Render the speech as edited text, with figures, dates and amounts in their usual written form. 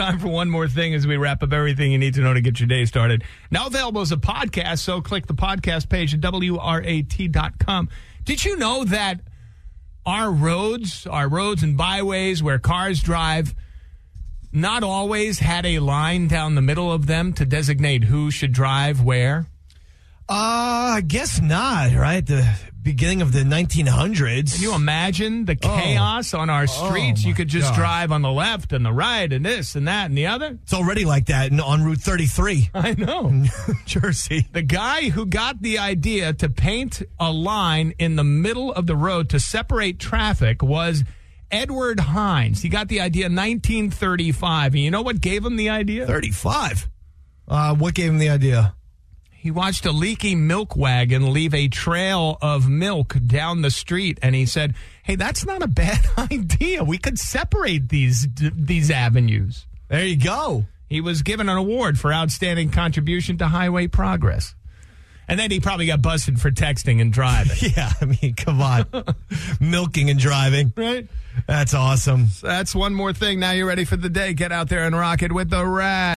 Time for one more thing as we wrap up everything you need to know to get your day started. Now available as a podcast, so click the podcast page at WRAT.com. Did you know that our roads and byways where cars drive not always had a line down the middle of them to designate who should drive where? I guess not, right? The beginning of the 1900s. Can you imagine the chaos on our streets? You could just drive on the left and the right and this and that and the other. It's already like that on Route 33. I know. New Jersey. The guy who got the idea to paint a line in the middle of the road to separate traffic was Edward Hines. He got the idea in 1935. And you know what gave him the idea? 35? What gave him the idea? He watched a leaky milk wagon leave a trail of milk down the street, and he said, hey, that's not a bad idea. We could separate these avenues. There you go. He was given an award for outstanding contribution to highway progress. And then he probably got busted for texting and driving. Yeah, I mean, come on. Milking and driving. Right? That's awesome. That's one more thing. Now you're ready for the day. Get out there and rock it with the Rat.